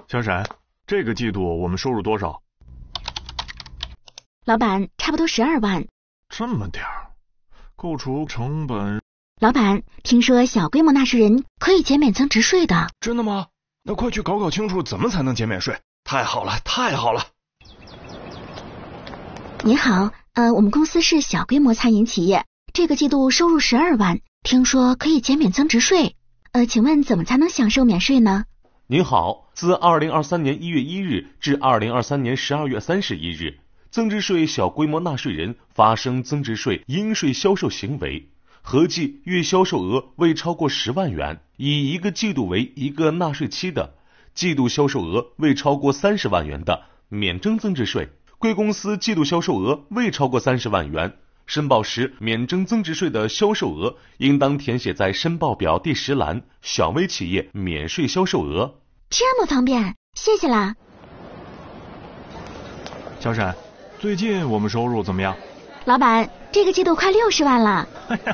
小沈，这个季度我们收入多少？ 老板，差不多12万。 这么点儿，扣除成本。 老板，听说小规模纳税人可以减免增值税的。 真的吗？那快去搞清楚怎么才能减免税。太好了，太好了。 你好，我们公司是小规模餐饮企业，这个季度收入12万，听说可以减免增值税。请问怎么才能享受免税呢？ 您好，自2023年1月1日至2023年12月31日，增值税小规模纳税人发生增值税应税销售行为，合计月销售额未超过10万元，以一个季度为一个纳税期的，季度销售额未超过30万元的，免征增值税。贵公司季度销售额未超过30万元，申报时免征增值税的销售额应当填写在申报表第10栏小微企业免税销售额。 这么方便，谢谢啦。 小沈，最近我们收入怎么样？ 老板，这个季度快60万了。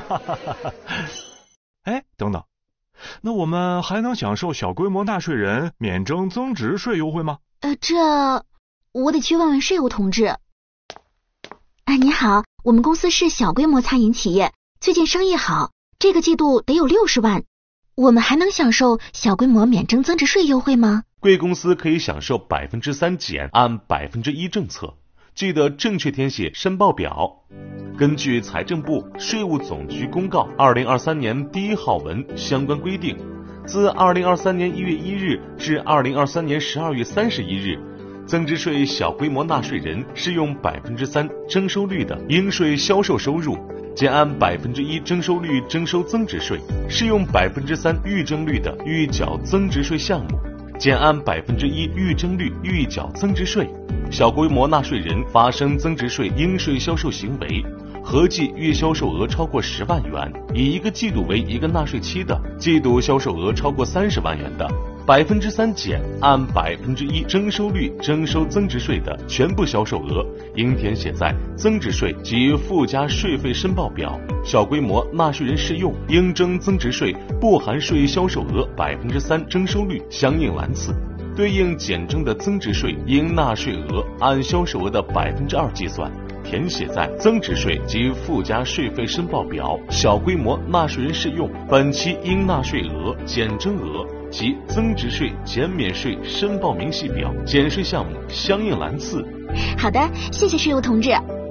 哎，等等，那我们还能享受小规模纳税人免征增值税优惠吗？ 我得去问问税务同志。你好，我们公司是小规模餐饮企业，最近生意好，这个季度得有60万，我们还能享受小规模免征增值税优惠吗？ 贵公司可以享受3%减，按1%政策，记得正确填写申报表。根据财政部、税务总局公告2023年第1号文相关规定，自2023年1月1日至2023年12月31日，增值税小规模纳税人适用3%征收率的应税销售收入，减按1%征收率征收增值税；适用3%预征率的预缴增值税项目，减按1%预征率预缴增值税。小规模纳税人发生增值税应税销售行为，合计月销售额超过10万元，以一个季度为一个纳税期的，季度销售额超过30万元的，3%减，按1%征收率征收增值税的全部销售额应填写在增值税及附加税费申报表。小规模纳税人适用应征增值税不含税销售额3%征收率相应栏次，对应减征的增值税应纳税额按销售额的2%计算，填写在增值税及附加税费申报表。小规模纳税人适用本期应纳税额、减征额及增值税减免税申报明细表、减税项目相应栏次。 好的，谢谢税务同志。